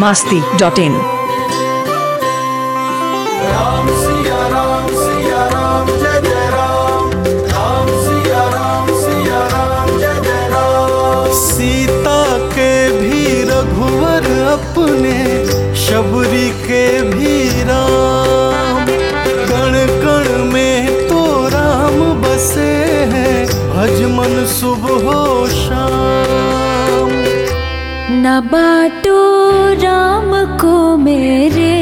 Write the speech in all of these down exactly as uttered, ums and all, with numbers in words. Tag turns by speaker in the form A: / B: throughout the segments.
A: Masti dot in.
B: Ram Siya Ram Siya Ram जय जय राम, राम सिया राम सिया राम जय जय राम। सीता के भी रघुवर अपने, शबरी के भी राम, कण कण में तो राम बसे हैं, भज मन सुबह हो शाम।
C: न बाटो राम को मेरे,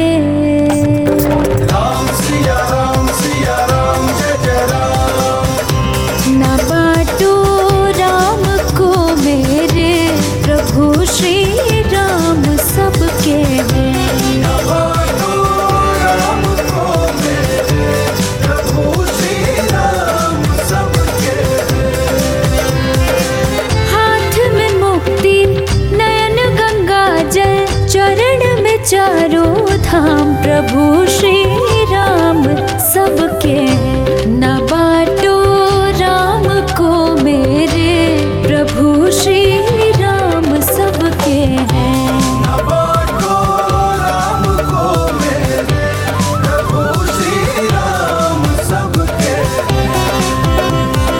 B: राम सिया राम सिया राम जय जय राम।
C: न बाटो राम को मेरे, प्रभु श्री राम सबके हैं।
B: न बाटो राम को मेरे, प्रभु श्री राम सबके हैं।
C: हाथ में मुक्ति नयन गंगा जल, चरण में चारों धाम, प्रभु श्री राम सबके हैं। न बाटो राम को मेरे, प्रभु श्री राम सबके हैं।
B: न बाटो राम को मेरे, प्रभु श्री राम सबके हैं।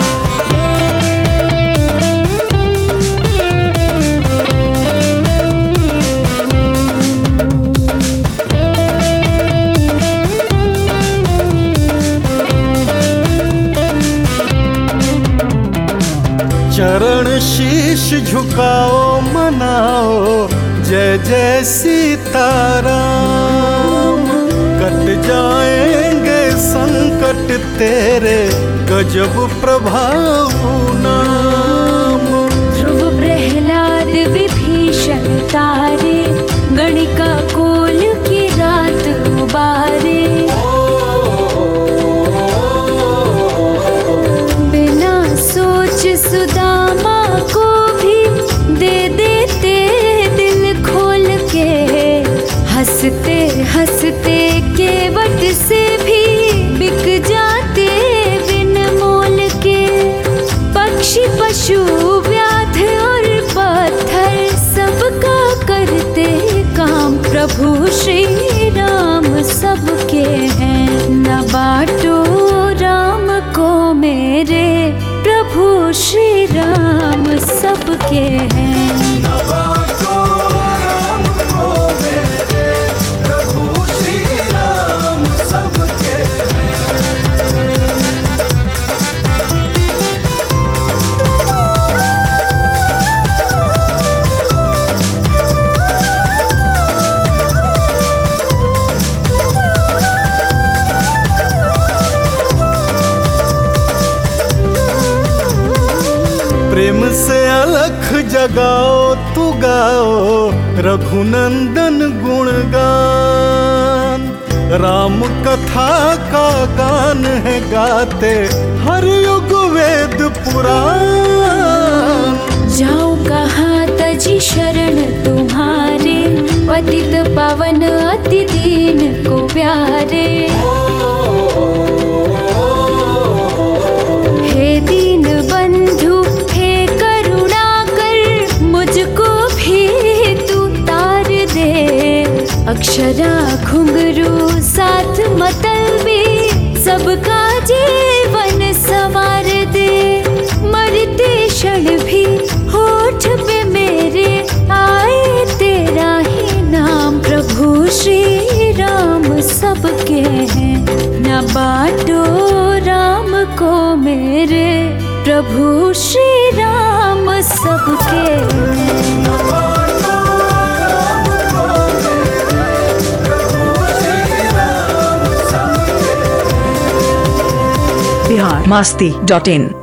B: चरण शीश झुकाओ मनाओ, जय जय सीताराम। कट जाएंगे संकट तेरे, गजब प्रभाव नाम।
C: ध्रुव प्रहलाद विभीषण तारे, गणिका कोल की रात उबारे। बिना सोच सुदामा को भी दे देते दिल खोल के, हंसते हंसते केवट से भी बिक जाते बिन मोल के। पक्षी पशु व्याध और पत्थर, सबका करते काम, प्रभु श्री राम सबके हैं। न बाटो राम को मेरे, प्रभु श्री राम सबके हैं।
B: न बाटो राम को मेरे, प्रभु श्री राम सबके हैं। प्रेम से अलख जगाओ तू गाओ, रघुनंदन गुणगान। राम कथा का गान है गाते, हर युग वेद पुराण।
C: जाऊं कहाँ तजी शरण तुम्हारे, पतित पावन अति दीन को प्यारे। हे दीन बंधु हे करुणाकर, मुझको भी तू तार दे। अक्षरा घुंघरू साथ मतलबी, सबका जीवन संवार दे। मरते क्षण भी होठ पे मेरे, आए तेरा ही नाम, प्रभु श्री राम सबके हैं। न बाटो राम को मेरे, प्रभु श्री राम सबके हैं।
A: बिहार मास्ती डॉट इन।